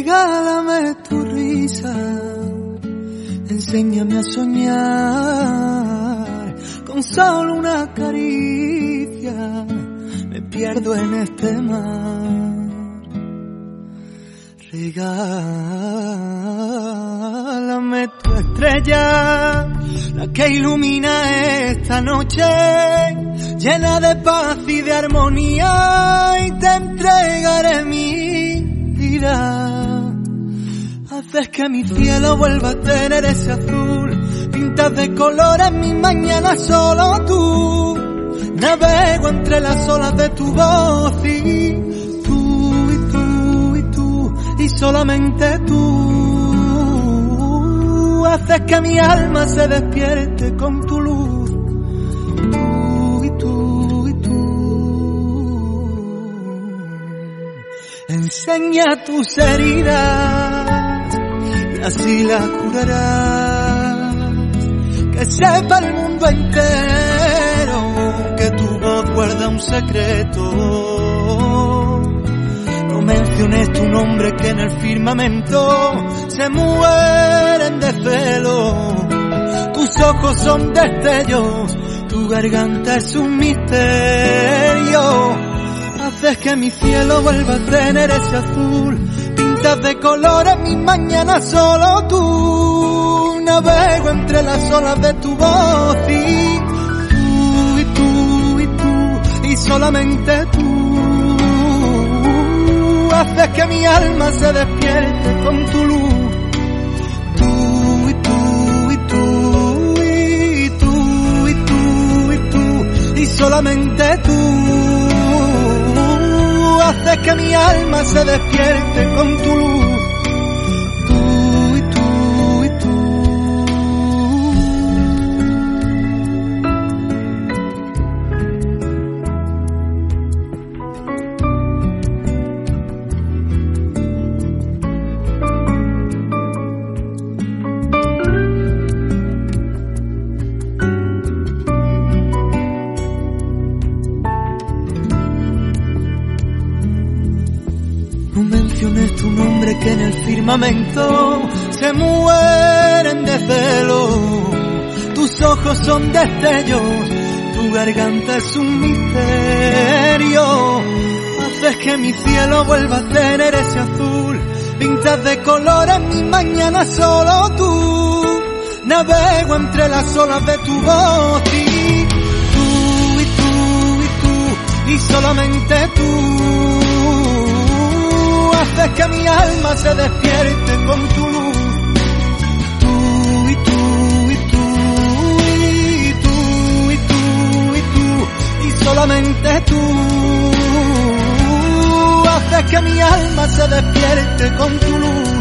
Regálame tu risa, enséñame a soñar, con solo una caricia me pierdo en este mar. Regálame tu estrella, la que ilumina esta noche, llena de paz y de armonía, y te entregaré mi vida. Haces que mi cielo vuelva a tener ese azul, pintas de colores mi mañana solo tú. Navego entre las olas de tu voz y tú, y tú, y tú, y solamente tú. Haces que mi alma se despierte con tu luz, tú y tú y tú. Enseña tus heridas y así las curarás, que sepa el mundo entero que tu voz guarda un secreto. No menciones tu nombre, que en el firmamento se mueren de celo. Tus ojos son destellos, tu garganta es un misterio. Haces que mi cielo vuelva a tener ese azul, pintas de colores mi mañana solo tú. Navego entre las olas de tu voz y tú, y tú, y tú, y solamente tú. Haces que mi alma se despierte con tu luz, tú, y tú, y tú, y tú, y tú, y tú, y solamente tú. Haces que mi alma se despierte con tu luz, tú y tú y tú. No menciones tu nombre, que en el firmamento se mueren de celo. Tus ojos son destellos, tu garganta es un misterio. Haces que mi cielo vuelva a tener ese azul, pintas de colores mi mañana solo tú. Navego entre las olas de tu voz y tú, y tú, y tú, y solamente tú. Haces que mi alma se despierte con tu luz, tú y tú, y tú, y tú, y tú, y tú, y solamente tú. Haces que mi alma se despierte con tu luz.